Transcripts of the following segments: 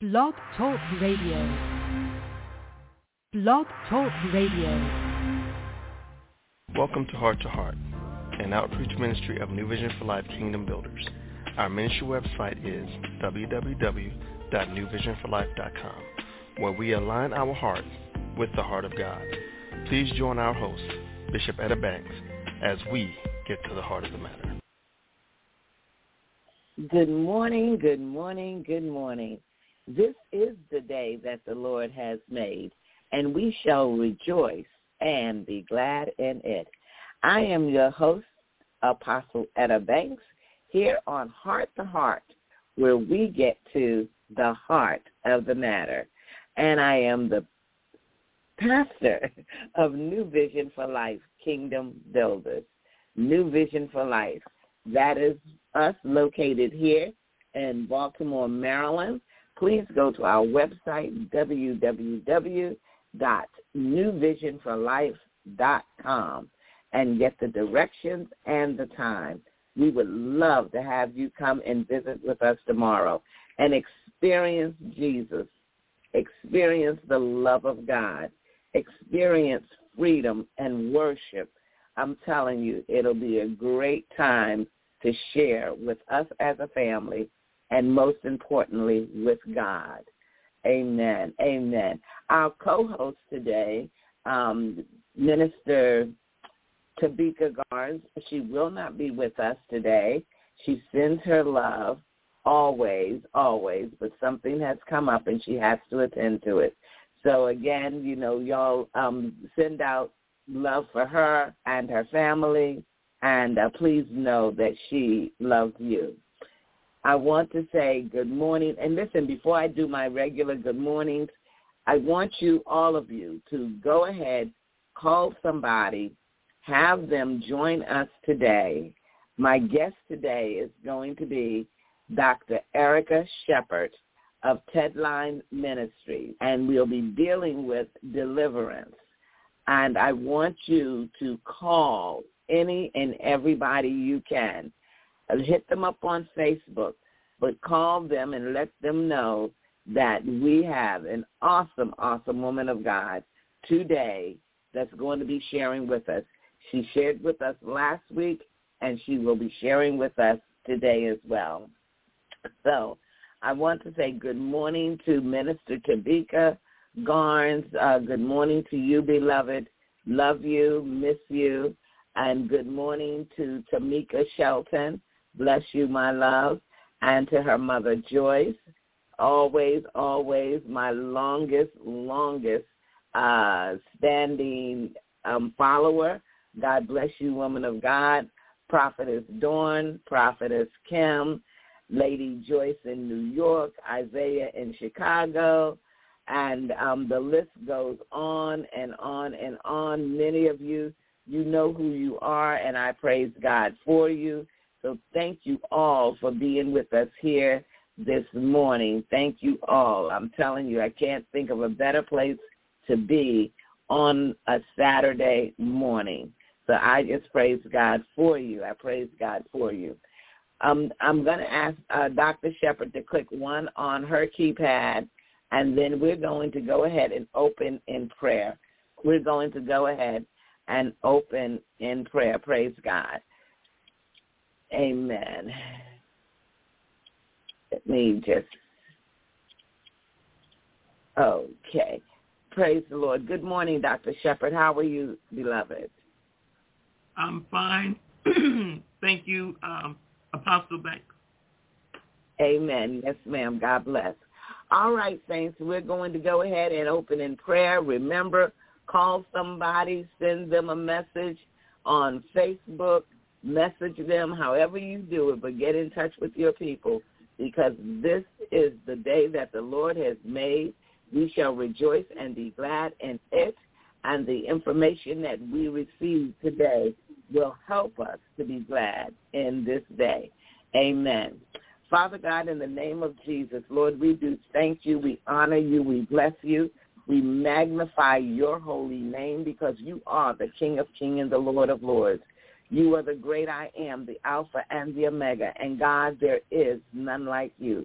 Blog Talk Radio. Blog Talk Radio. Welcome to Heart, an outreach ministry of New Vision for Life Kingdom Builders. Our ministry website is www.newvisionforlife.com, where we align our hearts with the heart of God. Please join our host, Bishop Etta Banks, as we get to the heart of the matter. Good morning, good morning, good morning. This is the day that the Lord has made, and we shall rejoice and be glad in it. I am your host, Apostle Etta Banks, here on Heart to Heart, where we get to the heart of the matter. And I am the pastor of New Vision for Life Kingdom Builders. New Vision for Life. That is us located here in Baltimore, Maryland. Please go to our website, www.newvisionforlife.com, and get the directions and the time. We would love to have you come and visit with us tomorrow and experience Jesus, experience the love of God, experience freedom and worship. I'm telling you, it'll be a great time to share with us as a family, and most importantly, with God. Amen. Amen. Our co-host today, Minister Tabika Garnes, she will not be with us today. She sends her love always, but something has come up and she has to attend to it. So again, y'all send out love for her and her family, and please know that she loves you. I want to say good morning. And listen, before I do my regular good mornings, I want you, all of you, to go ahead, call somebody, have them join us today. My guest today is going to be Dr. Erica Shepherd of Tedline Ministries, and we'll be dealing with deliverance. And I want you to call any and everybody you can. Hit them up on Facebook, but call them and let them know that we have an awesome woman of God today that's going to be sharing with us. She shared with us last week, and she will be sharing with us today as well. So I want to say good morning to Minister Tabika Garnes. Good morning to you, beloved. Love you, miss you. And good morning to Tamika Shelton. Bless you, my love. And to her mother, Joyce. Always my longest standing follower. God bless you, woman of God. Prophetess Dawn, Prophetess Kim, Lady Joyce in New York, Isaiah in Chicago, and the list goes on and on and on. Many of you, you know who you are, and I praise God for you. So thank you all for being with us here this morning. Thank you all. I'm telling you, I can't think of a better place to be on a Saturday morning. So I just praise God for you. I praise God for you. I'm going to ask Dr. Shepherd to click one on her keypad, and then we're going to go ahead and open in prayer. We're going to go ahead and open in prayer. Praise God. Amen. Let me just, okay. Praise the Lord. Good morning, Dr. Shepherd. How are you, beloved? I'm fine. Thank you, Apostle Banks. Amen. Yes, ma'am. God bless. All right, saints, we're going to go ahead and open in prayer. Remember, call somebody, send them a message on Facebook, message them, however you do it, but get in touch with your people, because this is the day that the Lord has made. We shall rejoice and be glad in it, and the information that we receive today will help us to be glad in this day. Amen. Father God, in the name of Jesus, Lord, we do thank you, we honor you, we bless you, we magnify your holy name, because you are the King of Kings and the Lord of Lords. You are the great I am, the Alpha and the Omega, and God, there is none like you.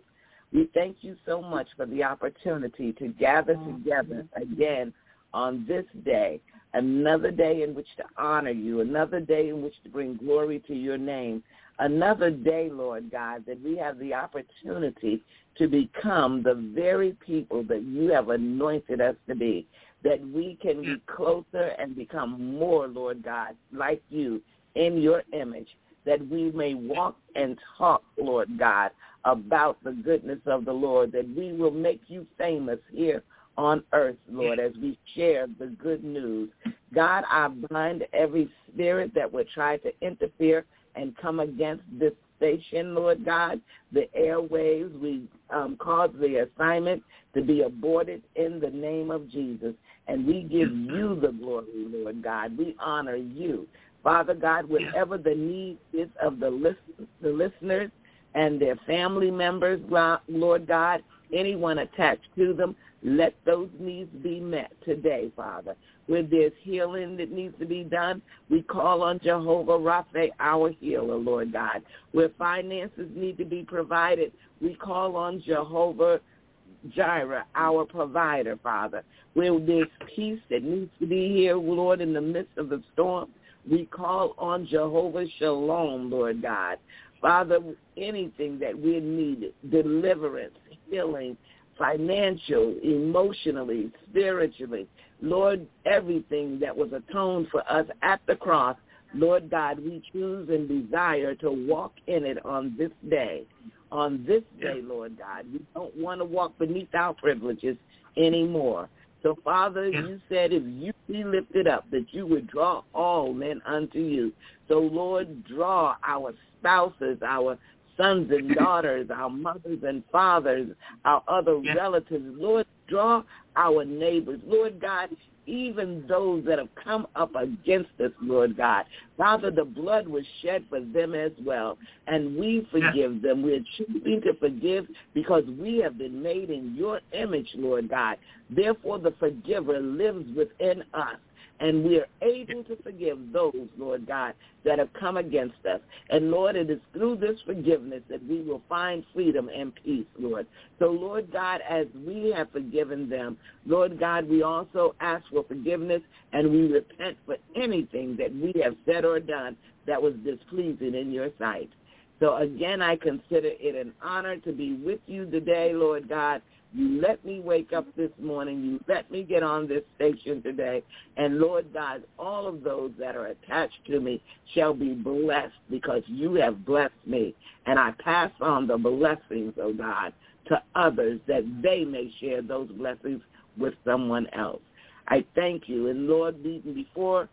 We thank you so much for the opportunity to gather together again on this day, another day in which to honor you, another day in which to bring glory to your name, another day, Lord God, that we have the opportunity to become the very people that you have anointed us to be, that we can be closer and become more, Lord God, like you in your image, that we may walk and talk, Lord God, about the goodness of the Lord, that we will make you famous here on earth, Lord, as we share the good news. God, I bind every spirit that would try to interfere and come against this station, Lord God, the airwaves. We cause the assignment to be aborted in the name of Jesus. And we give you the glory, Lord God. We honor you. Father God, whatever the need is of the listeners and their family members, Lord God, anyone attached to them, let those needs be met today, Father. Where there's healing that needs to be done, we call on Jehovah Rapha, our healer, Lord God. Where finances need to be provided, we call on Jehovah Jireh, our provider, Father. Where there's peace that needs to be here, Lord, in the midst of the storm, we call on Jehovah Shalom, Lord God. Father, anything that we need, deliverance, healing, financial, emotionally, spiritually, Lord, everything that was atoned for us at the cross, Lord God, we choose and desire to walk in it on this day. On this day, Lord God, we don't want to walk beneath our privileges anymore. So, Father, you said if you be lifted up, that you would draw all men unto you. So, Lord, draw our spouses, our sons and daughters, our mothers and fathers, our other relatives. Lord, draw our neighbors. Lord God, even those that have come up against us, Lord God. Father, the blood was shed for them as well, and we forgive them. We're choosing to forgive because we have been made in your image, Lord God. Therefore, the forgiver lives within us. And we are able to forgive those, Lord God, that have come against us. And, Lord, it is through this forgiveness that we will find freedom and peace, Lord. So, Lord God, as we have forgiven them, Lord God, we also ask for forgiveness and we repent for anything that we have said or done that was displeasing in your sight. So, again, I consider it an honor to be with you today, Lord God. You let me wake up this morning. You let me get on this station today. And, Lord God, all of those that are attached to me shall be blessed because you have blessed me. And I pass on the blessings, oh God, to others that they may share those blessings with someone else. I thank you. And, Lord, even before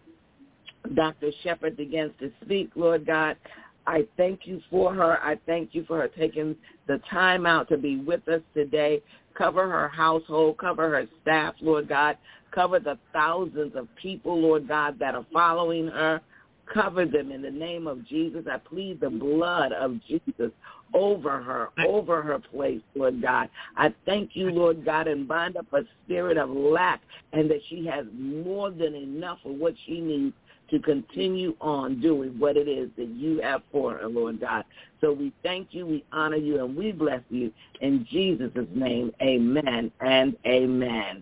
Dr. Shepard begins to speak, Lord God, I thank you for her. I thank you for her taking the time out to be with us today. Cover her household, cover her staff, Lord God. Cover the thousands of people, Lord God, that are following her. Cover them in the name of Jesus. I plead the blood of Jesus over her place, Lord God. I thank you, Lord God, and bind up a spirit of lack and that she has more than enough of what she needs to continue on doing what it is that you have for her, Lord God. So we thank you, we honor you, and we bless you. In Jesus' name, amen and amen.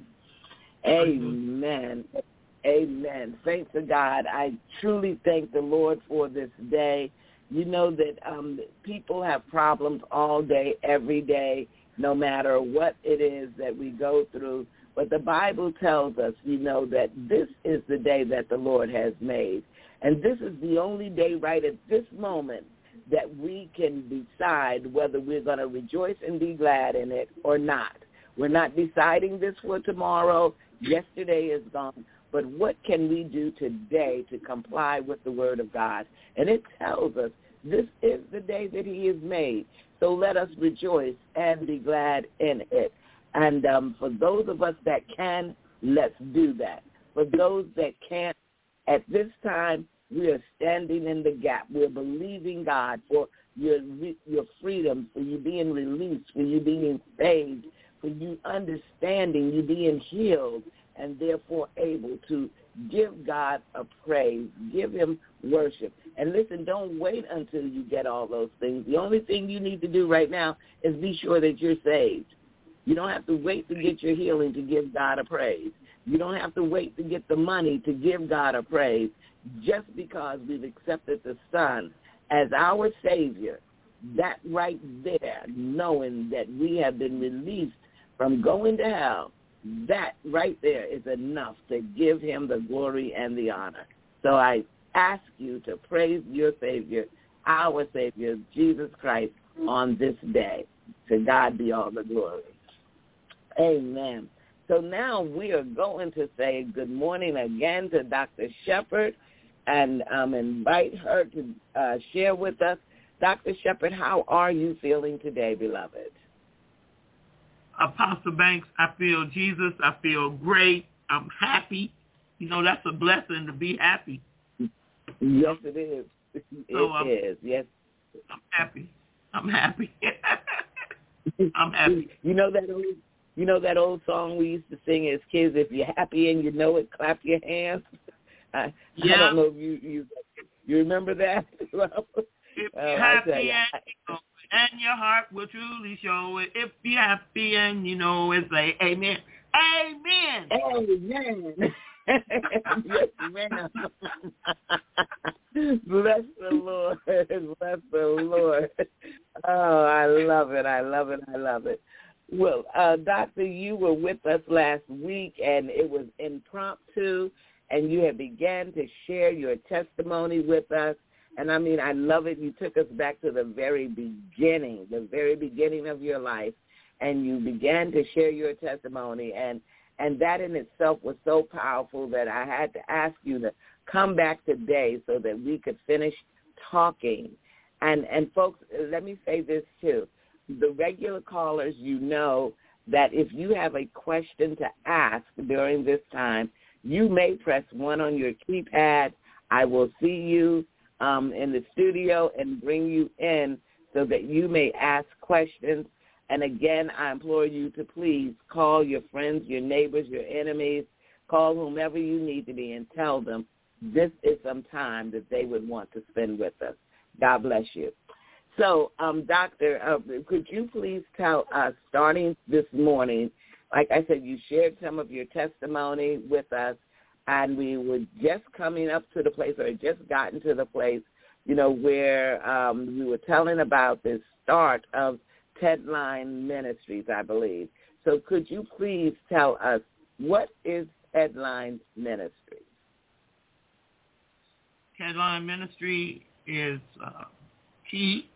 Amen. Amen. Thanks to God. I truly thank the Lord for this day. You know that people have problems all day, every day, no matter what it is that we go through. But the Bible tells us, you know, that this is the day that the Lord has made. And this is the only day right at this moment that we can decide whether we're going to rejoice and be glad in it or not. We're not deciding this for tomorrow. Yesterday is gone. But what can we do today to comply with the Word of God? And it tells us this is the day that he has made. So let us rejoice and be glad in it. And for those of us that can, let's do that. For those that can't, at this time, we are standing in the gap. We're believing God for your freedom, for you being released, for you being saved, for you understanding, you being healed, and therefore able to give God a praise, give him worship. And listen, don't wait until you get all those things. The only thing you need to do right now is be sure that you're saved. You don't have to wait to get your healing to give God a praise. You don't have to wait to get the money to give God a praise. Just because we've accepted the Son as our Savior, that right there, knowing that we have been released from going to hell, that right there is enough to give him the glory and the honor. So I ask you to praise your Savior, our Savior, Jesus Christ, on this day. To God be all the glory. Amen. So now we are going to say good morning again to Dr. Shepherd and invite her to share with us. Dr. Shepherd, how are you feeling today, beloved? Apostle Banks, I feel Jesus. I feel great. I'm happy. You know, that's a blessing to be happy. Yes, it is. It is. Yes. I'm happy. I'm happy. I'm happy. You know that old song we used to sing as kids, if you're happy and you know it, clap your hands. I don't know if you remember that? If you're happy and you know it, and your heart will truly show it. If you're happy and you know it, say amen. Amen. Amen. Yes, ma'am. Bless the Lord. Bless the Lord. Oh, I love it. I love it. I love it. Well, Doctor, you were with us last week, and it was impromptu, and you had began to share your testimony with us. And, I mean, I love it. You took us back to the very beginning of your life, and you began to share your testimony. And that in itself was so powerful that I had to ask you to come back today so that we could finish talking. And folks, let me say this, too. The regular callers, you know that if you have a question to ask during this time, you may press 1 on your keypad. I will see you in the studio and bring you in so that you may ask questions. And again, I implore you to please call your friends, your neighbors, your enemies, call whomever you need to be and tell them this is some time that they would want to spend with us. God bless you. So, Doctor, could you please tell us, starting this morning, like I said, you shared some of your testimony with us, and we were just coming up to the place, or had just gotten to the place, you know, where we were telling about the start of Tedline Ministries, I believe. So could you please tell us, what is Tedline Ministries? Tedline Ministry is T,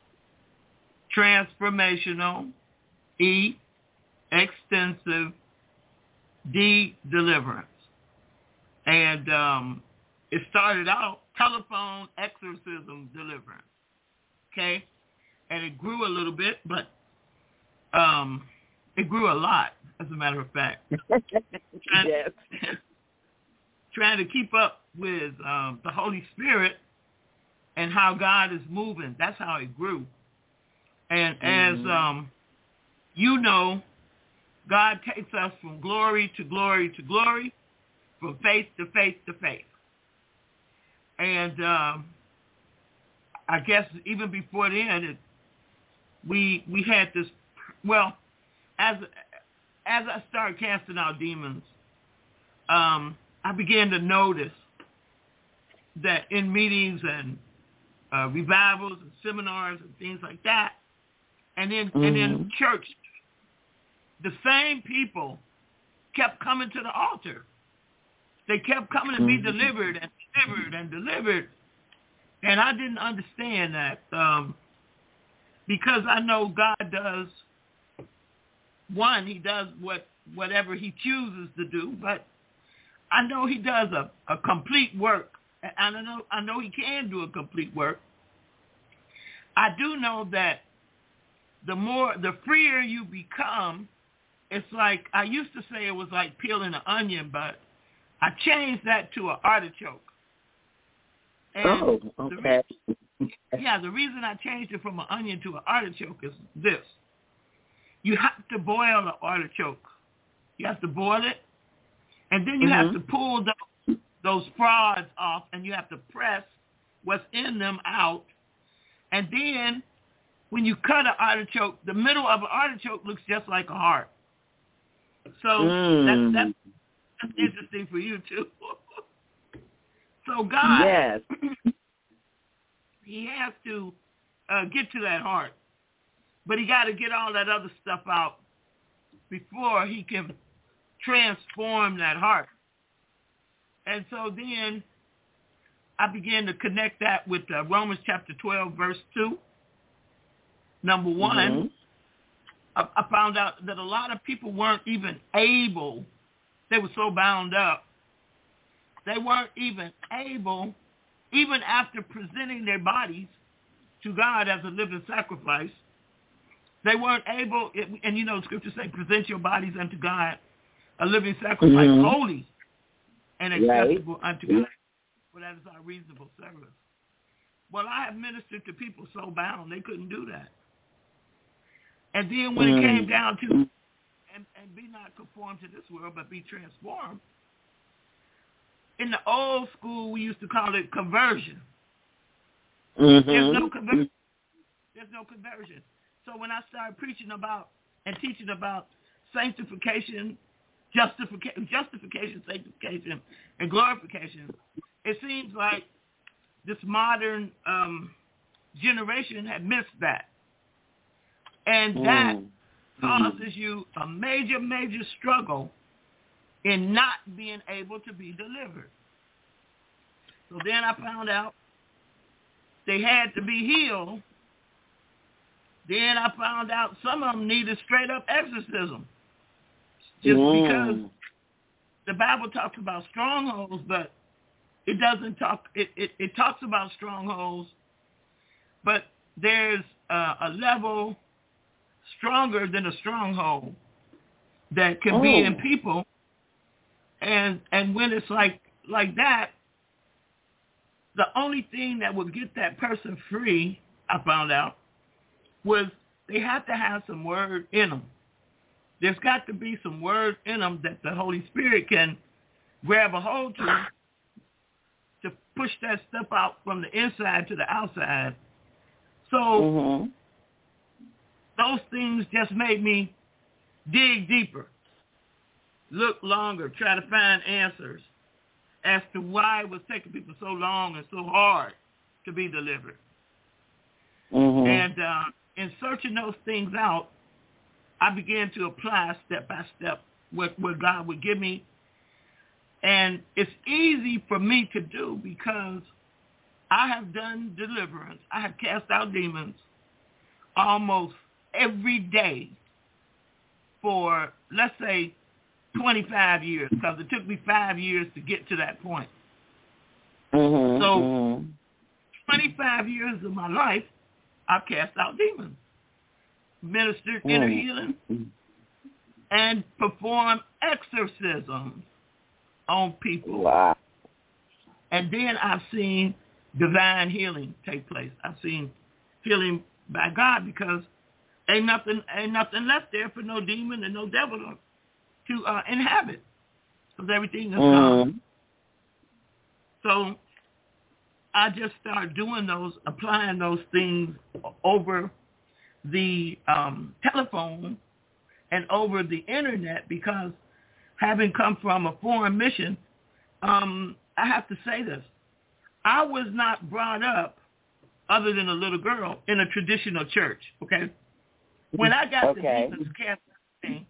transformational, E, extensive, D, deliverance. And it started out telephone exorcism deliverance, okay? And it grew a little bit, but it grew a lot, as a matter of fact. Yes. Trying to keep up with the Holy Spirit and how God is moving. That's how it grew. And as you know, God takes us from glory to glory to glory, from faith to faith to faith. And I guess even before then, we had this, well, as I started casting out demons, I began to notice that in meetings and revivals and seminars and things like that, and in church, the same people kept coming to the altar. They kept coming to be delivered and delivered and delivered. And I didn't understand that because I know God does, one, he does whatever he chooses to do, but I know he does a complete work. I know he can do a complete work. I do know that the freer you become, it's like, I used to say it was like peeling an onion, but I changed that to an artichoke. And okay. The reason I changed it from an onion to an artichoke is this. You have to boil an artichoke. You have to boil it, And then you have to pull those frauds off, and you have to press what's in them out. And then when you cut an artichoke, the middle of an artichoke looks just like a heart. So that's interesting for you, too. So God, yes. he has to get to that heart. But he got to get all that other stuff out before he can transform that heart. And so then I began to connect that with Romans chapter 12, verse 2. Number one, I found out that a lot of people weren't even able, they were so bound up, they weren't even able, even after presenting their bodies to God as a living sacrifice, they weren't able, and you know, scripture say, present your bodies unto God, a living sacrifice, holy and acceptable unto God. Well, that is our reasonable service. Well, I have ministered to people so bound, they couldn't do that. And then when it came down to, and be not conformed to this world, but be transformed, in the old school, we used to call it conversion. There's no conversion. There's no conversion. So when I started preaching about and teaching about sanctification, justification, sanctification, and glorification, it seems like this modern generation had missed that. And that causes you a major, major struggle in not being able to be delivered. So then I found out they had to be healed. Then I found out some of them needed straight up exorcism. Just because the Bible talks about strongholds, but it doesn't talk, it talks about strongholds, but there's a level stronger than a stronghold that can be in people. And when it's like that, the only thing that would get that person free, I found out, was they have to have some word in them. There's got to be some word in them that the Holy Spirit can grab a hold to push that stuff out from the inside to the outside. So those things just made me dig deeper, look longer, try to find answers as to why it was taking people so long and so hard to be delivered. And in searching those things out, I began to apply step by step what God would give me. And it's easy for me to do because I have done deliverance. I have cast out demons almost every day for, let's say, 25 years, because it took me 5 years to get to that point. So 25 years of my life, I've cast out demons, ministered inner healing, and performed exorcisms on people. Wow. And then I've seen divine healing take place. I've seen healing by God, because ain't nothing left there for no demon and no devil to inhabit, because everything is gone. So I just started doing those, applying those things over the telephone and over the internet, because having come from a foreign mission, I have to say this. I was not brought up, other than a little girl, in a traditional church, okay? When I got the demons cast out of me,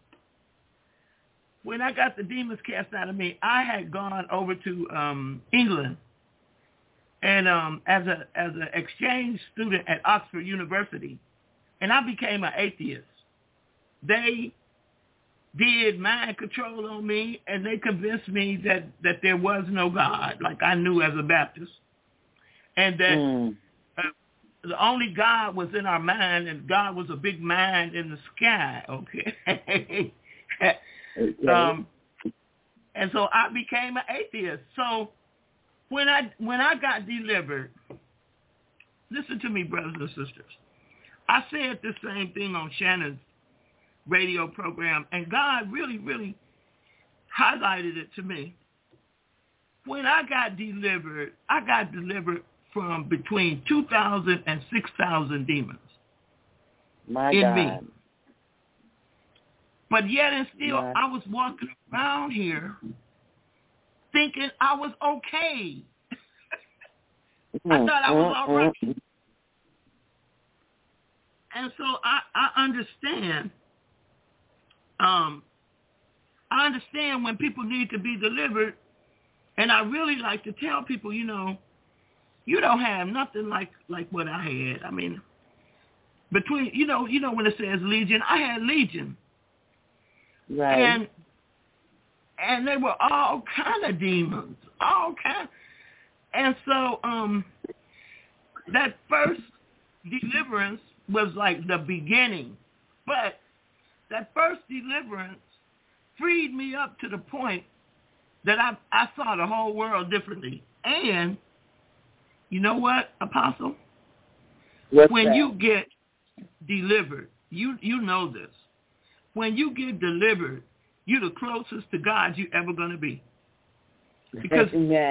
I had gone over to England, and as an exchange student at Oxford University, and I became an atheist. They did mind control on me, and they convinced me that there was no God, like I knew as a Baptist, and that the only God was in our mind, and God was a big mind in the sky, okay? And so I became an atheist. So when I got delivered, listen to me, brothers and sisters. I said the same thing on Shannon's radio program, and God really, really highlighted it to me. When I got delivered from between 2,000 and 6,000 demons in me. But yet and still, I was walking around here thinking I was okay. I thought I was all right. And so I understand. I understand when people need to be delivered, and I really like to tell people, you know, you don't have nothing like what I had. I mean, between you know when it says legion, I had legion. Right. And they were all kind of demons, all kind. And so that first deliverance was like the beginning, but that first deliverance freed me up to the point that I saw the whole world differently. And you know what, Apostle? When you get delivered, you know this. When you get delivered, you're the closest to God you're ever going to be. Because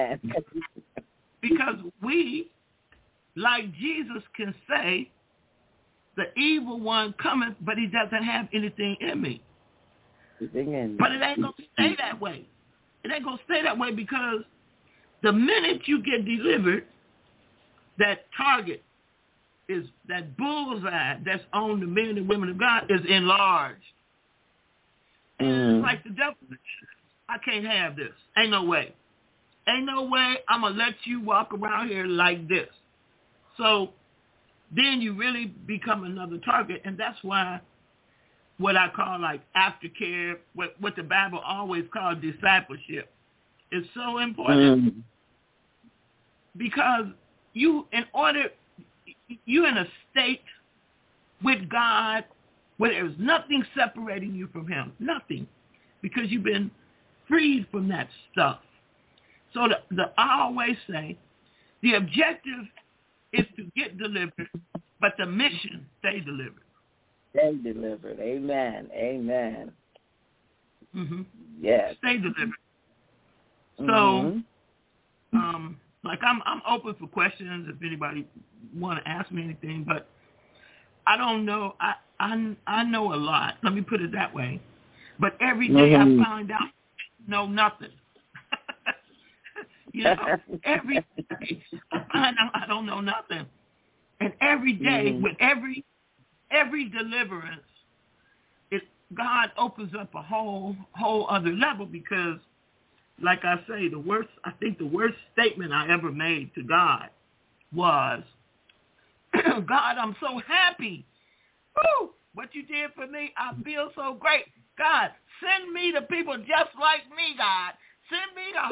we, like Jesus can say, the evil one cometh, but he doesn't have anything in me. But it ain't going to stay that way. It ain't going to stay that way because the minute you get delivered, that target is, that bullseye that's on the men and women of God is enlarged. And it's like the devil, I can't have this. Ain't no way. Ain't no way I'm going to let you walk around here like this. So then you really become another target. And that's why what I call like aftercare, what the Bible always calls discipleship, is so important. Because you're in a state with God where there's nothing separating you from him. Nothing. Because you've been freed from that stuff. So I always say the objective is to get delivered, but the mission, stay delivered. Stay delivered. Amen. Amen. Mm-hmm. Yes. Stay delivered. So, like I'm open for questions if anybody want to ask me anything, but I don't know. I know a lot. Let me put it that way. But every day I find out I know nothing. You know, every day I find out I don't know nothing. And every day with every deliverance, God opens up a whole other level because, like I say, I think the worst statement I ever made to God was, God, I'm so happy. Woo! What you did for me, I feel so great. God, send me the people just like me, God. Send me the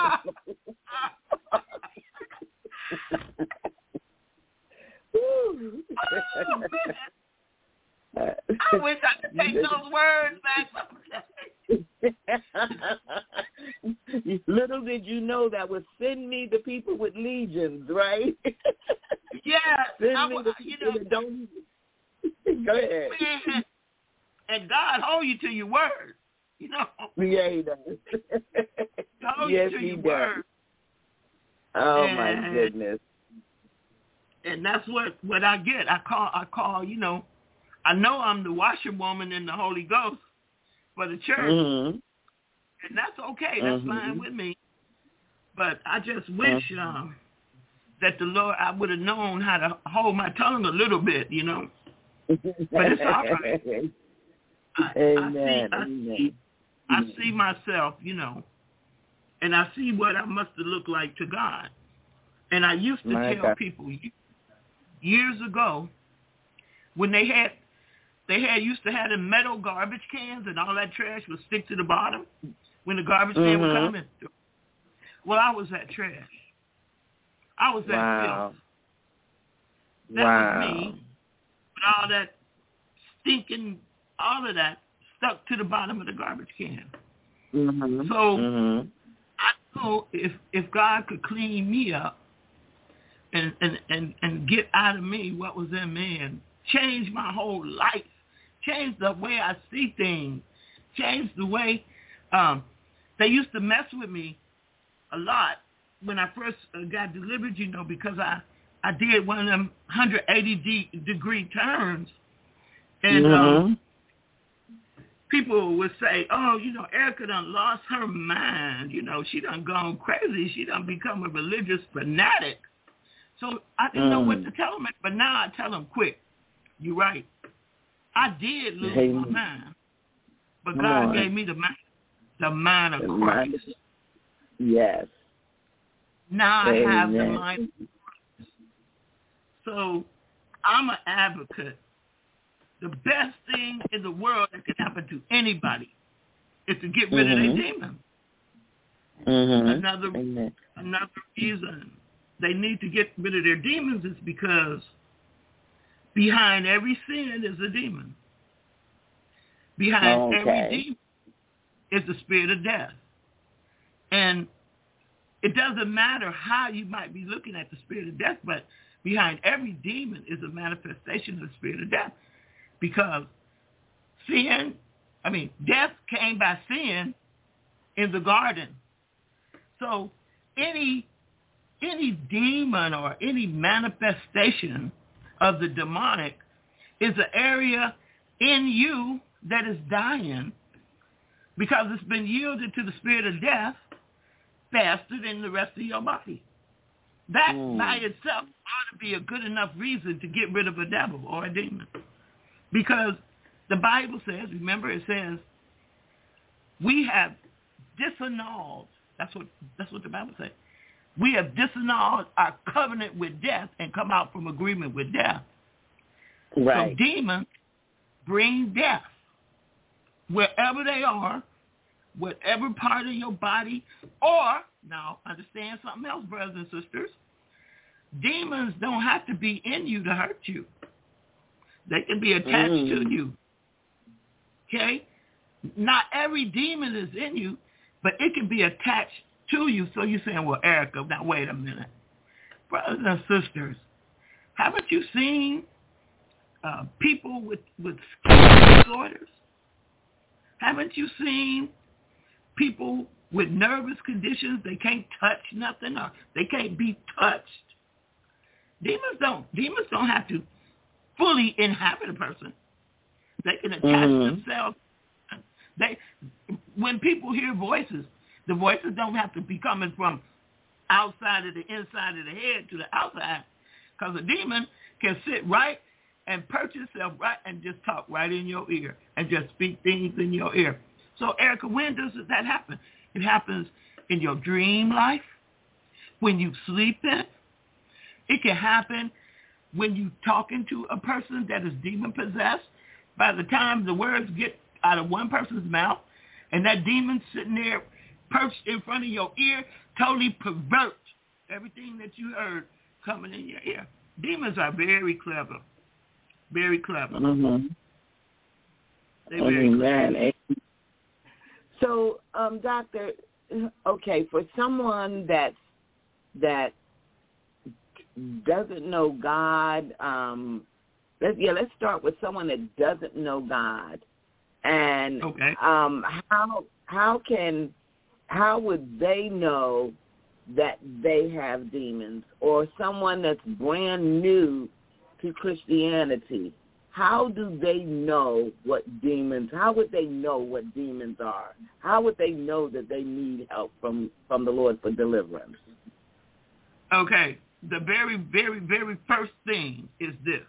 I wish I could take those words back. Little did you know that was send me the people with legions, right? Yeah. Send me the people that don't. Go ahead. And God hold you to your word, you know. Yeah, he does. Hold you to your word. Oh, my goodness. And that's what I get. I call, you know, I know I'm the washerwoman in the Holy Ghost for the church. And that's okay. That's fine with me. But I just wish that the Lord, I would have known how to hold my tongue a little bit, you know. But it's all right. I see myself, you know, and I see what I must have looked like to God. And I used to tell people years ago when they used to have the metal garbage cans and all that trash would stick to the bottom when the garbage man would come in. Well, I was that trash. I was that filth. That was me. With all that stinking, all of that stuck to the bottom of the garbage can. So I know if God could clean me up and get out of me what was in me and change my whole life, change the way I see things, change the way they used to mess with me a lot when I first got delivered, because I did one of them 180-degree turns. And people would say, oh, Erica done lost her mind. She done gone crazy. She done become a religious fanatic. So I didn't know what to tell them. But now I tell them quick. You're right. I did lose my mind. But God gave me the mind of Christ. Yes. Now I have the mind of Christ. So I'm an advocate. The best thing in the world that can happen to anybody is to get rid of their demons. Another reason they need to get rid of their demons is because behind every sin is a demon. Behind every demon is the spirit of death. And it doesn't matter how you might be looking at the spirit of death, but behind every demon is a manifestation of the spirit of death. Because death came by sin in the garden. So any demon or any manifestation of the demonic is an area in you that is dying because it's been yielded to the spirit of death faster than the rest of your body. That by itself ought to be a good enough reason to get rid of a devil or a demon. Because the Bible says, remember it says, we have disannulled, that's what the Bible says. We have disannulled our covenant with death and come out from agreement with death. Right. So demons bring death wherever they are, whatever part of your body, or, now understand something else, brothers and sisters, demons don't have to be in you to hurt you. They can be attached to you. Okay? Not every demon is in you, but it can be attached to you. So you're saying, well, Erica, now wait a minute. Brothers and sisters, haven't you seen people with skin disorders? Haven't you seen people with nervous conditions? They can't touch nothing or they can't be touched. Demons don't have to fully inhabit a person. They can attach themselves. When people hear voices, the voices don't have to be coming from outside of the inside of the head to the outside, because a demon can sit right and perch itself right and just talk right in your ear and just speak things in your ear. So, Erica, when does that happen? It happens in your dream life, when you sleep in. It can happen when you talking to a person that is demon-possessed. By the time the words get out of one person's mouth and that demon sitting there perched in front of your ear, totally pervert everything that you heard coming in your ear. Demons are very clever. Very clever. They're very clever. So, Doctor, okay, for someone that doesn't know God, let's start with someone that doesn't know God, and how would they know that they have demons, or someone that's brand new to Christianity? How do they know what demons? How would they know what demons are? How would they know that they need help from the Lord for deliverance? Okay. The very, very, very first thing is this.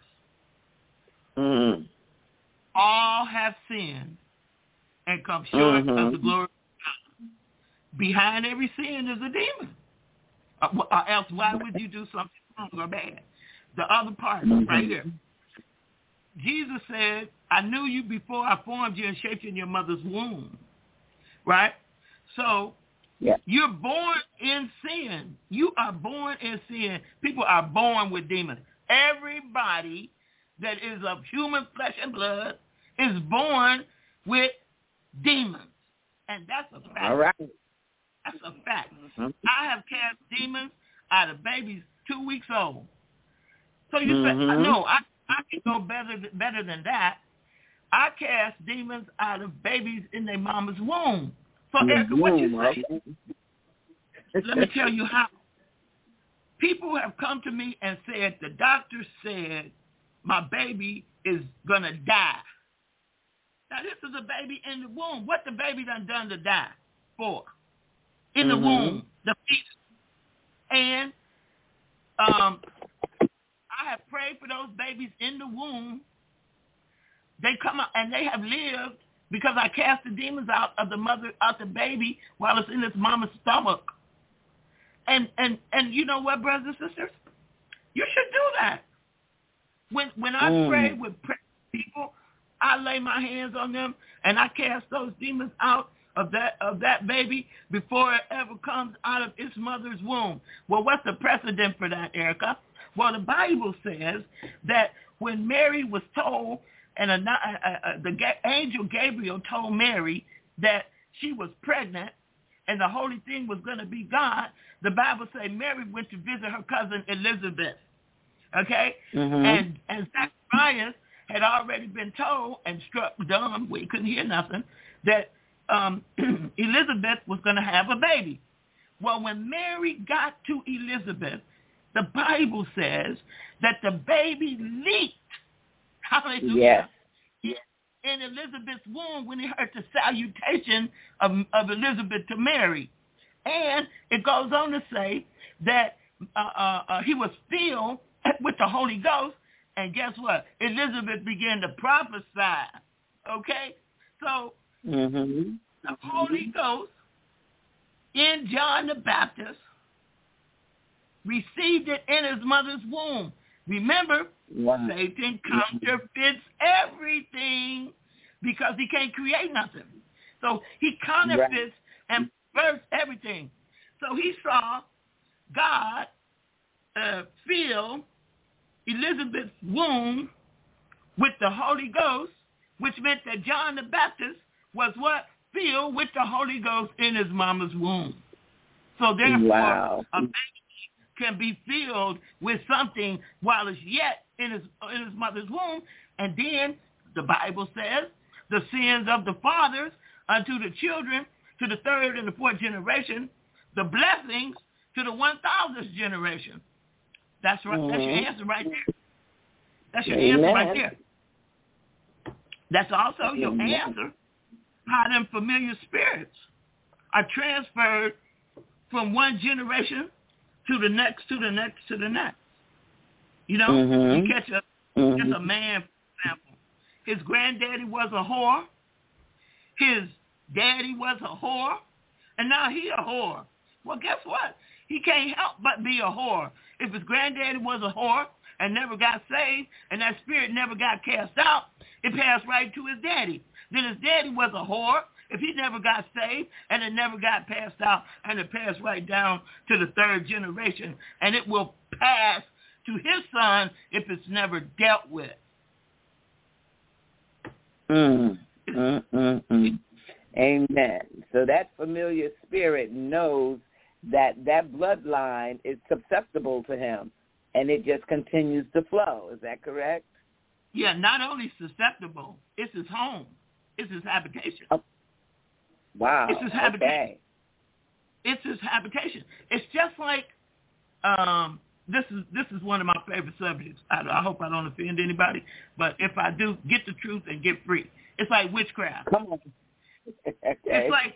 All have sinned and come short of the glory of God. Behind every sin is a demon. Or else why would you do something wrong or bad? The other part, right here. Jesus said, I knew you before I formed you and shaped you in your mother's womb. Right? So, you're born in sin. You are born in sin. People are born with demons. Everybody that is of human flesh and blood is born with demons. And that's a fact. All right. That's a fact. I have cast demons out of babies 2 weeks old. So you say, no, I can go better than that. I cast demons out of babies in their mama's womb. So, Erica, what you say? Let me tell you how. People have come to me and said, the doctor said my baby is going to die. Now, this is a baby in the womb. What the baby done to die for? In the womb, the fetus. And I have prayed for those babies in the womb. They come out and they have lived because I cast the demons out of the mother, out the baby while it's in its mama's stomach. And you know what, brothers and sisters? You should do that. When I pray with people, I lay my hands on them and I cast those demons out of that baby before it ever comes out of its mother's womb. Well, what's the precedent for that, Erica? Well, the Bible says that when Mary was told, and the angel Gabriel told Mary that she was pregnant and the holy thing was going to be God, the Bible says Mary went to visit her cousin Elizabeth. Okay? And Zacharias had already been told and struck dumb, we couldn't hear nothing, that Elizabeth was going to have a baby. Well, when Mary got to Elizabeth, the Bible says that the baby leaped. Hallelujah. Yes. In Elizabeth's womb when he heard the salutation of Elizabeth to Mary. And it goes on to say that he was filled with the Holy Ghost. And guess what? Elizabeth began to prophesy. Okay? So the Holy Ghost in John the Baptist received it in his mother's womb. Remember, Satan counterfeits everything because he can't create nothing. So he counterfeits and perverts everything. So he saw God fill Elizabeth's womb with the Holy Ghost, which meant that John the Baptist was what? Filled with the Holy Ghost in his mama's womb. So therefore, a baby can be filled with something while it's yet in his mother's womb. And then the Bible says the sins of the fathers unto the children, to the third and the fourth generation, the blessings to the 1,000th generation. That's right. That's your answer right there. That's your answer right there. That's also your answer how them familiar spirits are transferred from one generation to the next, to the next, to the next. You know, you catch a man, for example. His granddaddy was a whore. His daddy was a whore. And now he a whore. Well, guess what? He can't help but be a whore. If his granddaddy was a whore and never got saved and that spirit never got cast out, it passed right to his daddy. Then his daddy was a whore. If he never got saved and it never got passed out, and it passed right down to the third generation, and it will pass to his son if it's never dealt with. Amen. So that familiar spirit knows that bloodline is susceptible to him, and it just continues to flow. Is that correct? Yeah, not only susceptible, it's his home. It's his habitation. Oh. Wow. It's his habitation. Okay. It's his habitation. It's just like this is one of my favorite subjects. I hope I don't offend anybody, but if I do, get the truth and get free. It's like witchcraft. Come on. Okay. It's like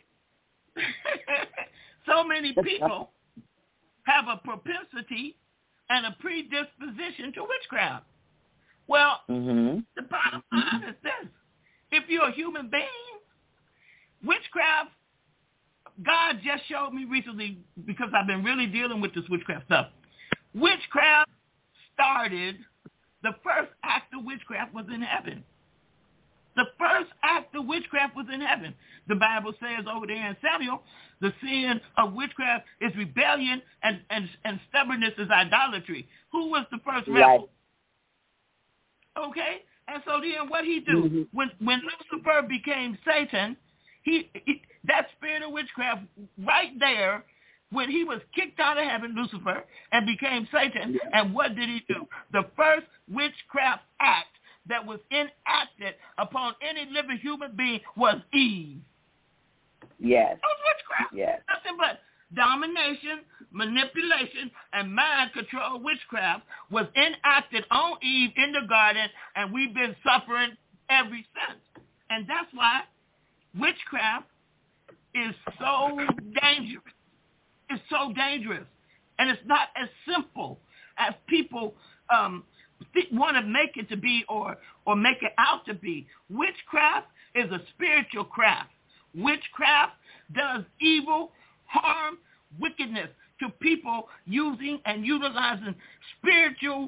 so many people have a propensity and a predisposition to witchcraft. Well, the bottom line is this. If you're a human being, witchcraft, God just showed me recently, because I've been really dealing with this witchcraft stuff. Witchcraft started, the first act of witchcraft was in heaven. The first act of witchcraft was in heaven. The Bible says over there in Samuel, the sin of witchcraft is rebellion and stubbornness is idolatry. Who was the first rebel? Okay? And so then what he do? When Lucifer became Satan, he that spirit of witchcraft right there, when he was kicked out of heaven, Lucifer, and became Satan, and what did he do? The first witchcraft act that was enacted upon any living human being was Eve. Yes. That was witchcraft. Yes. Nothing but domination, manipulation, and mind control. Witchcraft was enacted on Eve in the garden, and we've been suffering ever since. And that's why witchcraft is so dangerous. It's so dangerous. And it's not as simple as people want to make it to be or make it out to be. Witchcraft is a spiritual craft. Witchcraft does evil, harm, wickedness to people using and utilizing spiritual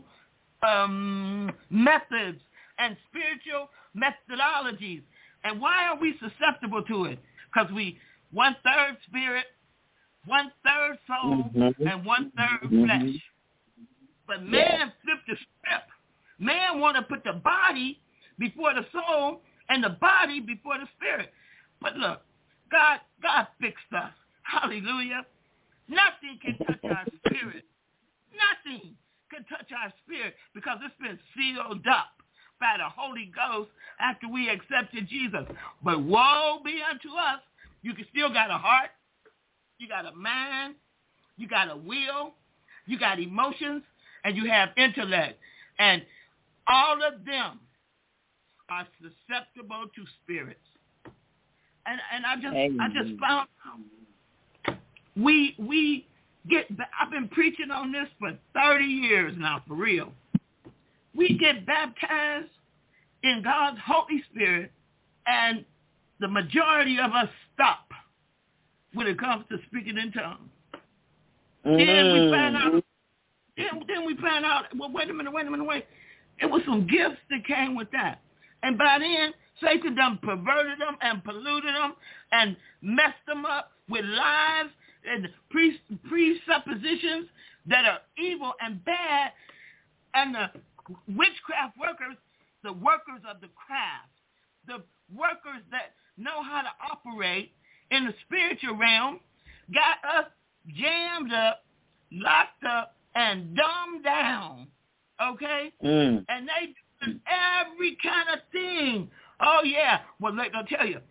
methods and spiritual methodologies. And why are we susceptible to it? Because we 1/3 spirit, 1/3 soul, and 1/3 flesh. But man flipped the script. Man want to put the body before the soul and the body before the spirit. But look, God fixed us. Hallelujah. Nothing can touch our spirit. Nothing can touch our spirit because it's been sealed up by the Holy Ghost after we accepted Jesus. But woe be unto us. You still got a heart. You got a mind. You got a will. You got emotions. And you have intellect. And all of them are susceptible to spirits. And I just found we get, I've been preaching on this for 30 years now, for real. We get baptized in God's Holy Spirit, and the majority of us stop when it comes to speaking in tongues. Then we find out. Then we find out. Well, wait a minute. It was some gifts that came with that, and by then Satan done perverted them and polluted them and messed them up with lies and presuppositions that are evil and bad, and the witchcraft workers, the workers of the craft, the workers that know how to operate in the spiritual realm, got us jammed up, locked up, and dumbed down, okay? And they do every kind of thing. Oh, yeah. Well, I'll tell you,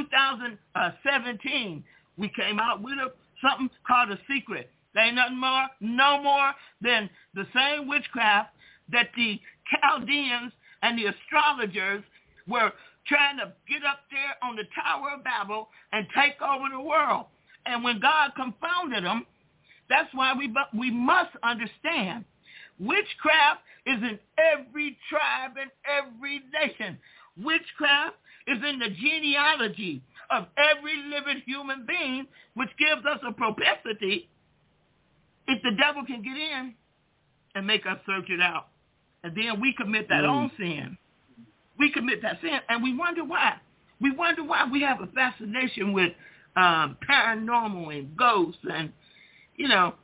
2017, we came out with something called a secret. There ain't no more than the same witchcraft that the Chaldeans and the astrologers were trying to get up there on the Tower of Babel and take over the world. And when God confounded them, that's why we must understand witchcraft is in every tribe and every nation. Witchcraft is in the genealogy of every living human being, which gives us a propensity, if the devil can get in, and make us search it out. And then we commit that own sin. We commit that sin, and we wonder why. We wonder why we have a fascination with paranormal and ghosts, and you know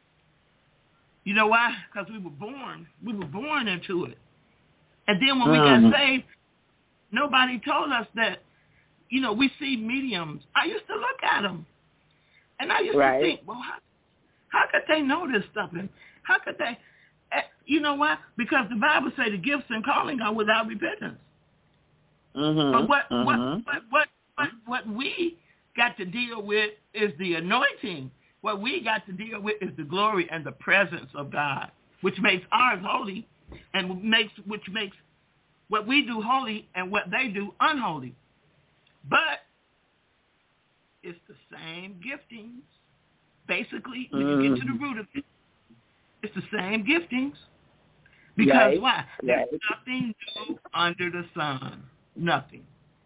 why? Because we were born into it. And then when we got saved, nobody told us that, we see mediums. I used to look at them, and I used to think, well, how could they know this stuff? And how could they? You know why? Because the Bible says the gifts and calling are without repentance. But what we got to deal with is the anointing. What we got to deal with is the glory and the presence of God, which makes ours holy, and which makes what we do holy and what they do unholy. But it's the same giftings. Basically, when you get to the root of it, it's the same giftings. Because why? There's nothing new under the sun. Nothing.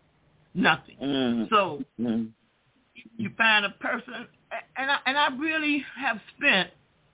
So you find a person, and I really have spent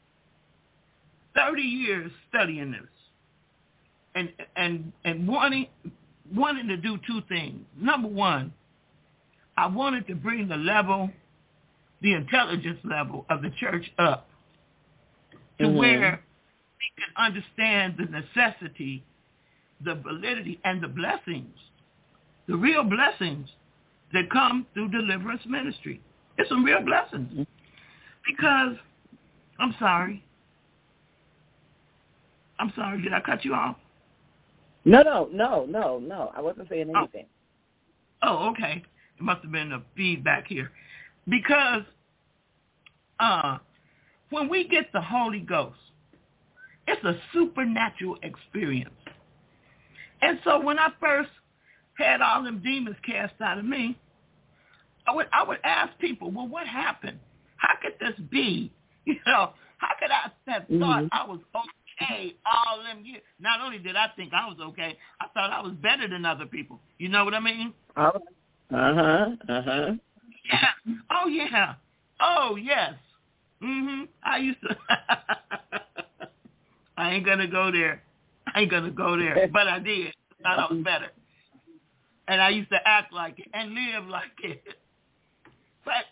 30 years studying this, and wanting to do two things. Number one, I wanted to bring the intelligence level of the church up to where we can understand the necessity, the validity, and the blessings, the real blessings that come through deliverance ministry. It's some real blessings. Because, I'm sorry, did I cut you off? No, I wasn't saying anything. Oh, okay. It must have been a feedback here. Because when we get the Holy Ghost, it's a supernatural experience. And so when I first had all them demons cast out of me, I would ask people, well, what happened? How could this be? You know, how could I have thought I was okay all them years? Not only did I think I was okay, I thought I was better than other people. You know what I mean? Yeah. Oh, yeah. Oh, yes. I used to. I ain't going to go there. But I did. I thought I was better. And I used to act like it and live like it. But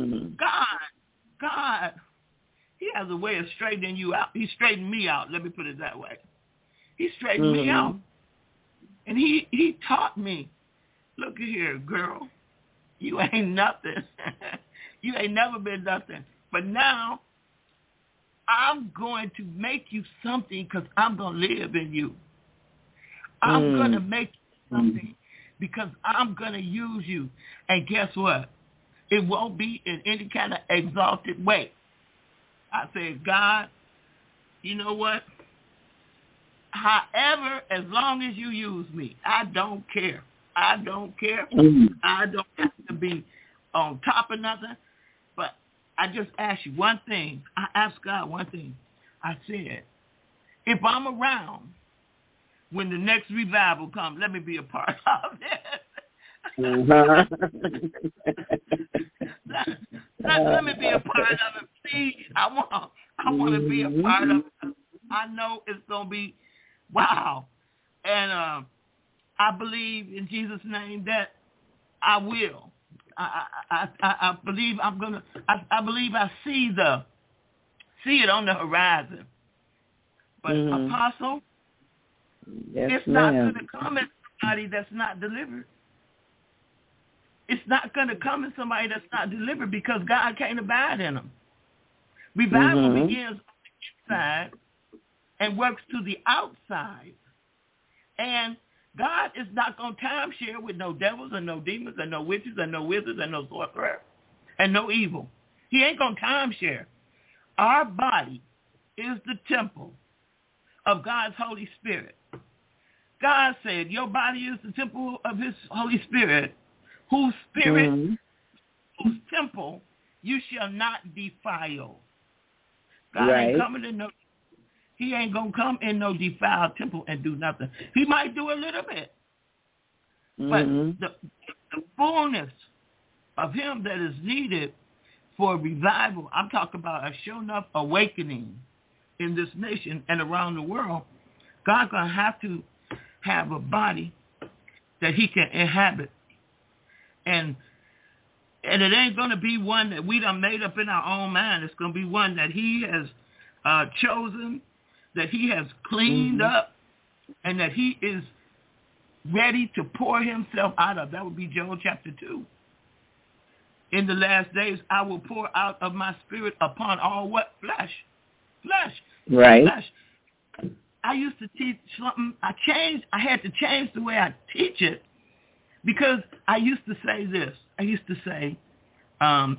God, he has a way of straightening you out. He straightened me out. Let me put it that way. He straightened me out. And he taught me, look at here, girl. You ain't nothing. You ain't never been nothing. But now I'm going to make you something because I'm going to live in you. I'm going to make you something because I'm going to use you. And guess what? It won't be in any kind of exalted way. I said, God, you know what? However, as long as you use me, I don't care. I don't care. I don't have to be on top of nothing. But I just asked you one thing. I asked God one thing. I said, if I'm around when the next revival comes, let me be a part of it. Let me be a part of it, please. I want to be a part of it. I know it's going to be wow. And I believe in Jesus' name that I will. I believe I'm gonna. I believe I see it on the horizon. But Apostle, yes, it's not going to come in somebody that's not delivered. It's not going to come in somebody that's not delivered because God can't abide in them. Revival begins on the inside and works to the outside. And God is not going to timeshare with no devils and no demons and no witches and no wizards and no sorcerers and no evil. He ain't going to timeshare. Our body is the temple of God's Holy Spirit. God said, your body is the temple of his Holy Spirit, whose spirit, whose temple you shall not defile. God ain't coming in no, he ain't going to come in no defiled temple and do nothing. He might do a little bit. But the fullness of him that is needed for revival, I'm talking about a sure enough awakening in this nation and around the world, God's going to have to have a body that he can inhabit. And it ain't going to be one that we done made up in our own mind. It's going to be one that he has chosen, that he has cleaned up, and that he is ready to pour himself out of. That would be Joel chapter 2. In the last days, I will pour out of my spirit upon all what? Flesh. Right. Flesh. I used to teach something. I had to change the way I teach it because I used to say this. I used to say, our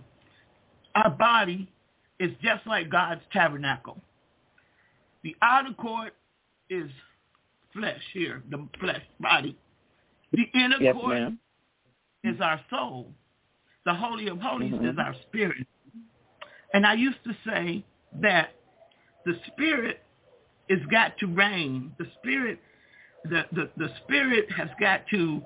body is just like God's tabernacle. The outer court is flesh here, the flesh, body. The inner court is our soul. The Holy of Holies is our spirit. And I used to say that the spirit has got to reign. The spirit, the spirit has got to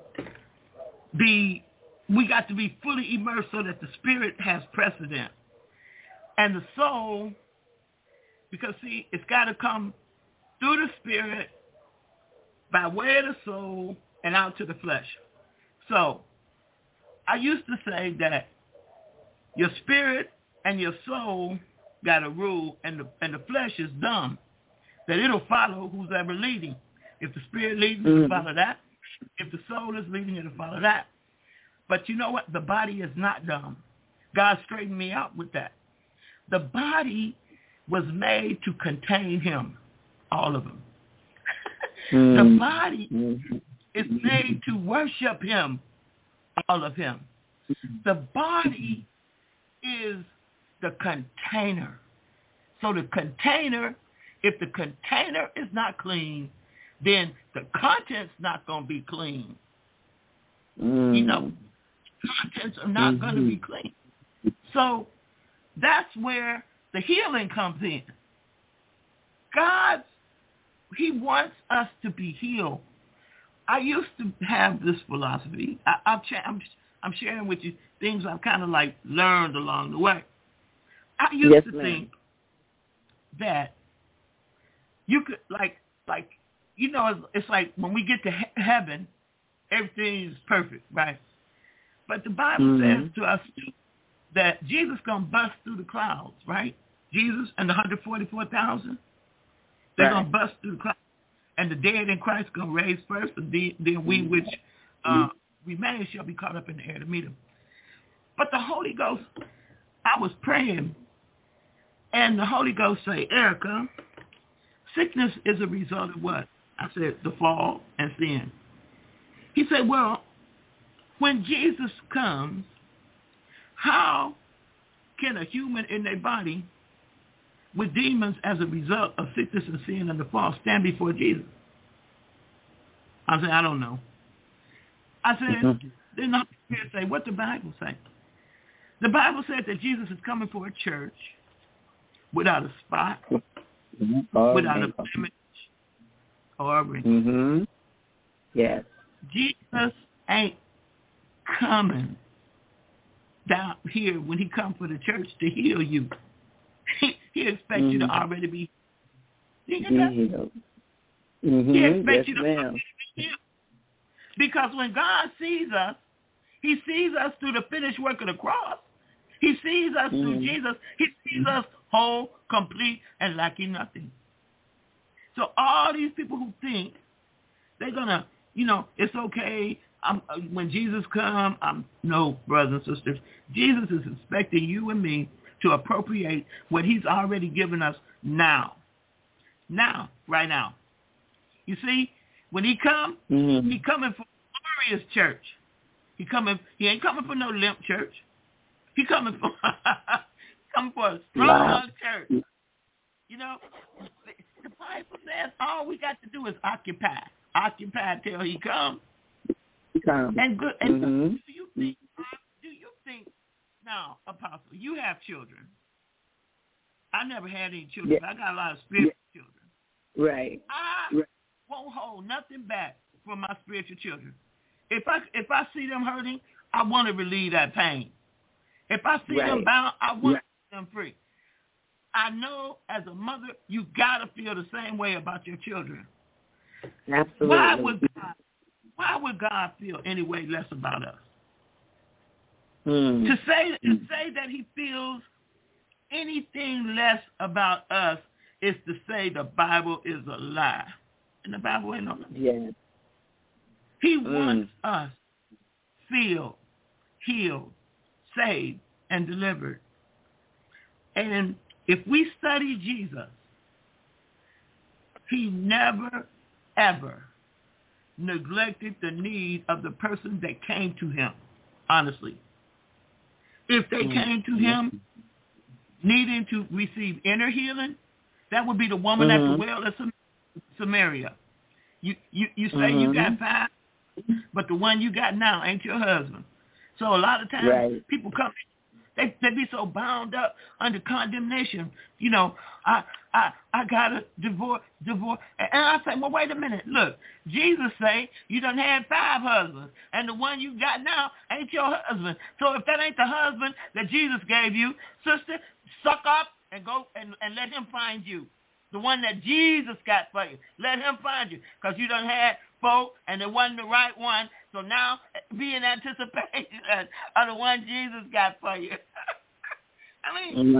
be, we got to be fully immersed so that the spirit has precedent. And the soul, because see, it's got to come through the spirit, by way of the soul, and out to the flesh. So, I used to say that your spirit and your soul got to rule, and the flesh is dumb. That it'll follow who's ever leading. If the spirit leads, it'll follow that. If the soul is leading, it'll follow that. But you know what? The body is not dumb. God straightened me out with that. The body was made to contain him, all of them. The body is made to worship him, all of him. The body is the container. So the container, if the container is not clean, then the content's not going to be clean. You know, contents are not going to be clean. So that's where the healing comes in. He wants us to be healed. I used to have this philosophy. I'm sharing with you things I've kind of like learned along the way. I used to think that you could like you know, it's like when we get to heaven, everything is perfect, right? But the Bible says to us that Jesus gonna bust through the clouds, right? Jesus and the 144,000, they're gonna bust through the clouds, and the dead in Christ gonna raise first, and then we which remain shall be caught up in the air to meet him. But the Holy Ghost, I was praying, and the Holy Ghost say, Erica, sickness is a result of what? I said, the fall and sin. He said, well, when Jesus comes, how can a human in their body with demons as a result of sickness and sin and the fall stand before Jesus? I said, I don't know. I said, then the Holy Spirit say, what the Bible say? The Bible said that Jesus is coming for a church without a spot, without a blemish or a wrinkle. Yes. Jesus ain't coming down here when he comes for the church to heal you. He expects you to already be healed. He expects you to already be healed. Because when God sees us, he sees us through the finished work of the cross. He sees us through Jesus. He sees us whole, complete, and lacking nothing. So all these people who think they're going to, you know, it's okay, when Jesus comes, no, brothers and sisters, Jesus is expecting you and me to appropriate what he's already given us now. Now, right now. You see, when he comes, he coming for a glorious church. He ain't coming for no limp church. He coming for a strong church. You know, the Bible says all we got to do is occupy till he comes. And good. And do you think now, Apostle, you have children? I never had any children. But I got a lot of spiritual children. Right. I won't hold nothing back from my spiritual children. If I see them hurting, I want to relieve that pain. If I see them bound, I want to set them free. I know as a mother, you got to feel the same way about your children. Absolutely. Why would God feel any way less about us? To say that he feels anything less about us is to say the Bible is a lie. And the Bible ain't no lie. Yes. He wants us filled, healed, saved, and delivered. And if we study Jesus, he never, ever neglected the need of the person that came to him, honestly. If they came to him needing to receive inner healing, that would be the woman at the well of Samaria. You say you got 5, but the one you got now ain't your husband. So a lot of times people come, they be so bound up under condemnation. You know, I gotta divorce. And I say, well, wait a minute. Look, Jesus say you done had 5 husbands, and the one you got now ain't your husband. So if that ain't the husband that Jesus gave you, sister, suck up and go and let him find you. The one that Jesus got for you. Let him find you. Because you done had 4 and it wasn't the right one. So now be in anticipation of the one Jesus got for you. I mean,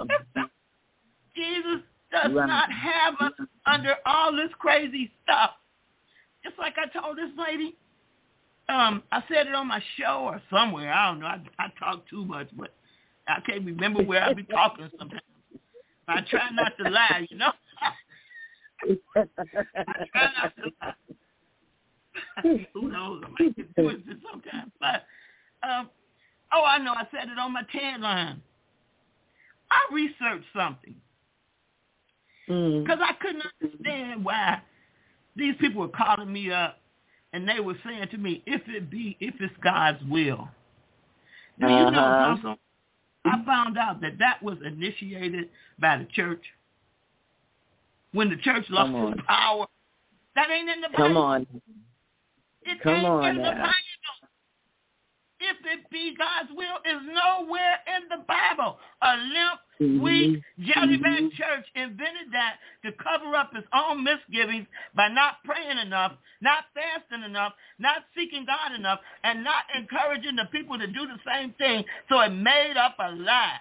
Jesus does not have us under all this crazy stuff. Just like I told this lady, I said it on my show or somewhere. I don't know. I talk too much, but I can't remember where I be talking sometimes. I try not to lie, you know. I try not to lie. Who knows? I might get twisted sometimes. But Oh, I know. I said it on my tagline. I researched something because I couldn't understand why these people were calling me up and they were saying to me, if it's God's will. Do you know, Apostle, I found out that was initiated by the church. When the church lost its power, that ain't in the Bible. Come on. It ain't in the Bible. If it be God's will, is nowhere in the Bible. A limp, weak, jelly-back church invented that to cover up its own misgivings by not praying enough, not fasting enough, not seeking God enough, and not encouraging the people to do the same thing. So it made up a lie.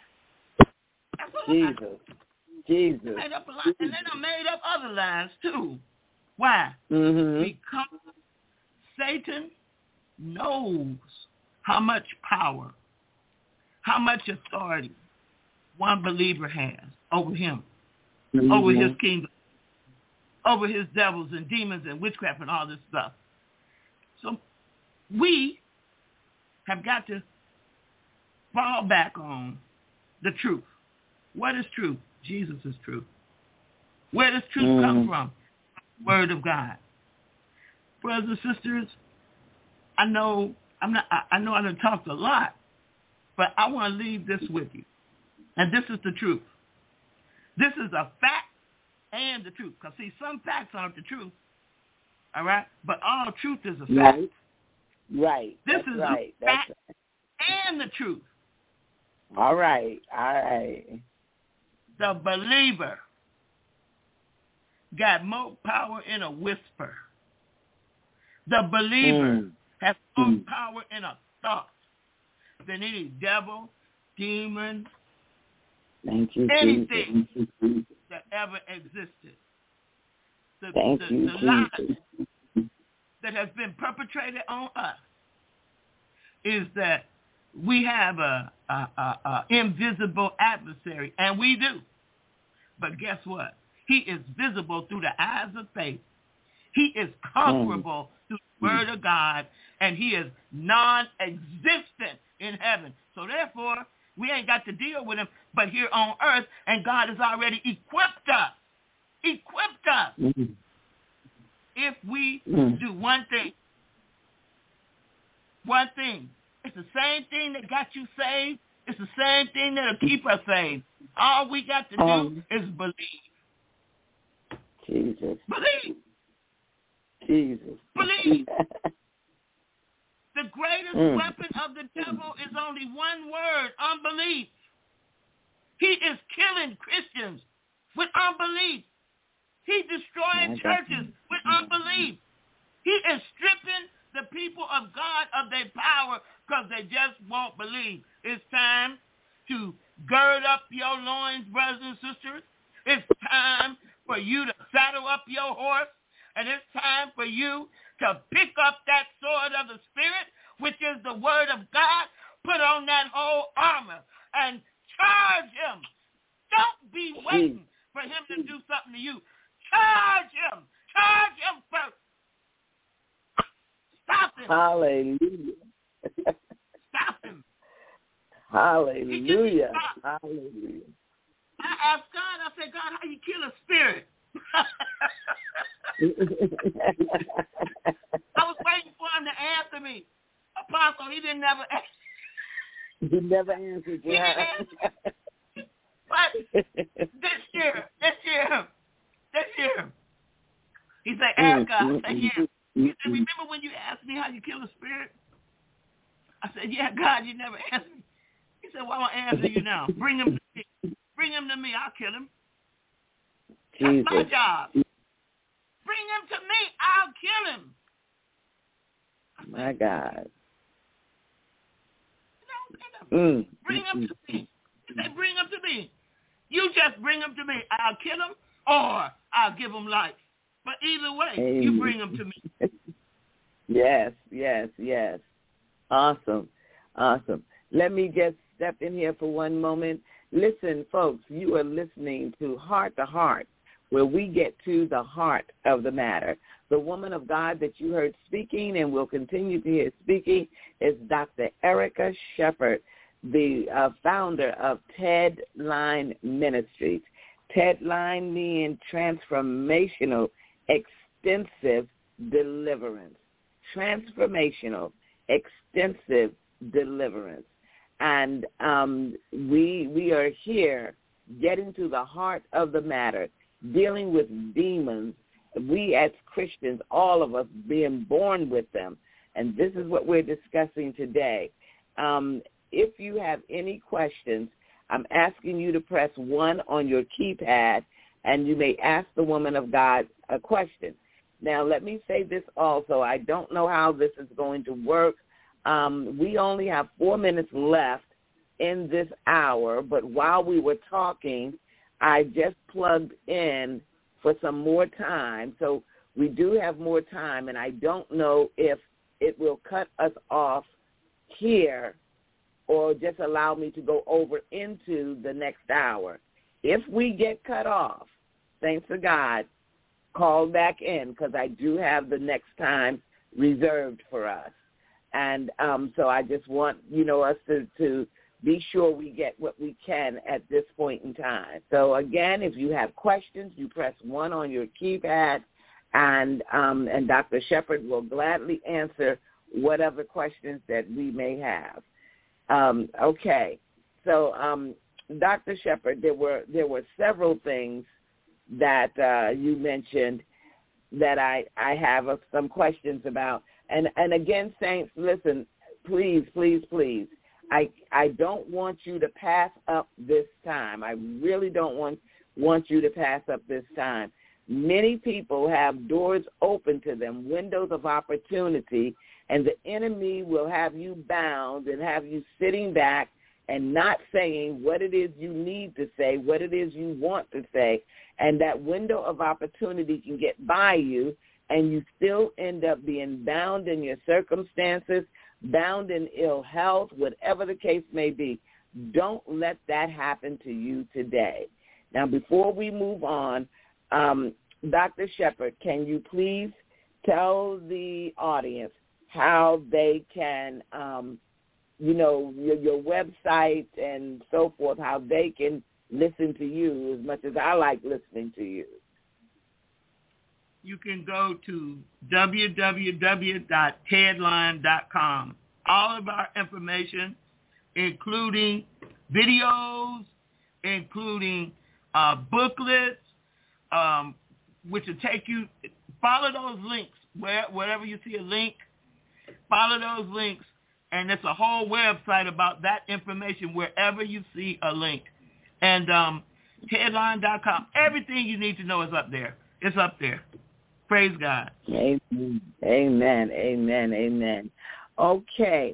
Jesus. Made up a lie. And then I made up other lies too. Why? Because Satan knows how much power, how much authority one believer has over him, over his kingdom, over his devils and demons and witchcraft and all this stuff. So we have got to fall back on the truth. What is truth? Jesus is truth. Where does truth come from? Word of God. Brothers and sisters, I know I done talked a lot, but I want to leave this with you. And this is the truth. This is a fact and the truth. Because, see, some facts aren't the truth, all right? But all truth is a fact. Right. This is a fact and the truth. All right. The believer got more power in a whisper. The believer has more power in a thought than any devil, demon, anything that ever existed. The lies that has been perpetrated on us is that we have a invisible adversary, and we do. But guess what? He is visible through the eyes of faith. He is conquerable through the word of God, and he is non-existent in heaven. So therefore, we ain't got to deal with him but here on earth, and God has already equipped us. If we do one thing. It's the same thing that got you saved. It's the same thing that'll keep us saved. All we got to do is believe. Jesus. Believe. Jesus. Believe. The greatest weapon of the devil is only one word, unbelief. He is killing Christians with unbelief. He's destroying churches with unbelief. He is stripping the people of God of their power because they just won't believe. It's time to gird up your loins, brothers and sisters. It's time for you to saddle up your horse, and it's time for you to pick up that sword of the Spirit, which is the word of God. Put on that whole armor and charge him. Don't be waiting for him to do something to you. Charge him. Charge him first. Stop him. Hallelujah. Stop him. Hallelujah. Hallelujah. I asked God, I said, God, how you kill a spirit? I was waiting for him to answer me. Apostle, he didn't never answer. He never answered you. But this year, he said, ask God. I said, yeah. He said, remember when you asked me how you kill a spirit? I said, yeah, God, you never answered me. He said, well, I'll answer you now. Bring him to me. Bring him to me. I'll kill him. That's my job. Bring him to me. I'll kill him. My God. Bring him to me. He said, bring him to me. You just bring him to me. I'll kill him or I'll give him life. But either way, you bring him to me. Yes. Awesome. Let me just step in here for one moment. Listen, folks, you are listening to Heart to Heart where we get to the heart of the matter. The woman of God that you heard speaking and will continue to hear speaking is Dr. Erica Shepherd, the founder of TED Line Ministries. TED Line means Transformational Extensive Deliverance. Transformational Extensive Deliverance. And we are here getting to the heart of the matter, dealing with demons. We as Christians, all of us being born with them. And this is what we're discussing today. If you have any questions, I'm asking you to press 1 on your keypad, and you may ask the woman of God a question. Now, let me say this also. I don't know how this is going to work. We only have 4 minutes left in this hour, but while we were talking, I just plugged in for some more time. So we do have more time, and I don't know if it will cut us off here or just allow me to go over into the next hour. If we get cut off, thanks to God, call back in, because I do have the next time reserved for us. And so I just want, us to be sure we get what we can at this point in time. So, again, if you have questions, you press 1 on your keypad, and Dr. Shepherd will gladly answer whatever questions that we may have. Okay. So, Dr. Shepherd, there were several things that you mentioned that I have some questions about. And again, saints, listen, please, please, please. I don't want you to pass up this time. I really don't want you to pass up this time. Many people have doors open to them, windows of opportunity, and the enemy will have you bound and have you sitting back and not saying what it is you need to say, what it is you want to say, and that window of opportunity can get by you, and you still end up being bound in your circumstances, bound in ill health, whatever the case may be. Don't let that happen to you today. Now, before we move on, Dr. Shepherd, can you please tell the audience how they can, your website and so forth, how they can listen to you as much as I like listening to you? You can go to www.tedline.com. All of our information, including videos, including booklets, which will take you, follow those links. Wherever you see a link, follow those links, and it's a whole website about that information wherever you see a link. And tedline.com, everything you need to know is up there. It's up there. Praise God. Amen. Amen. Amen. Amen. Okay.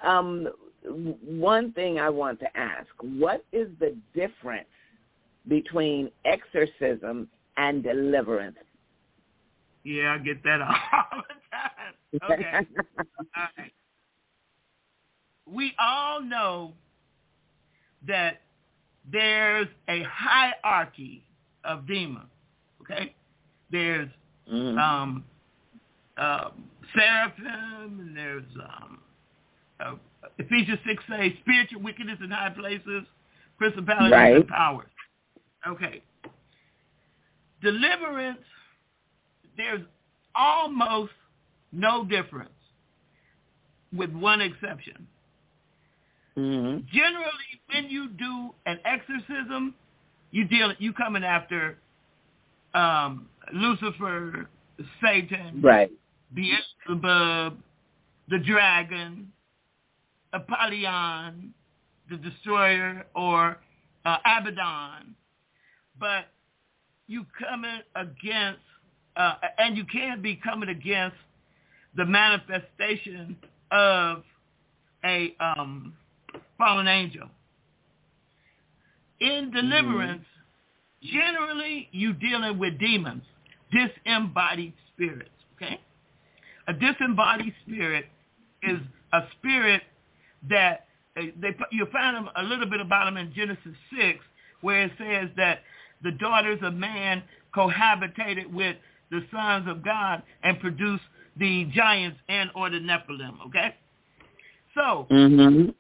One thing I want to ask, what is the difference between exorcism and deliverance? Yeah, I get that all the time. Okay. All right. We all know that there's a hierarchy of demons, okay? There's seraphim, and there's Ephesians 6 says spiritual wickedness in high places, principalities and powers. Okay. Deliverance, there's almost no difference, with one exception. Mm-hmm. Generally, when you do an exorcism, you coming after Lucifer, Satan, Beelzebub, the dragon, Apollyon, the destroyer, or Abaddon. But you coming against, and you can be coming against the manifestation of a fallen angel. In deliverance, generally you dealing with demons, disembodied spirits, okay? A disembodied spirit is a spirit that you'll find a little bit about them in Genesis 6, where it says that the daughters of man cohabitated with the sons of God and produced the giants and or the Nephilim, okay? So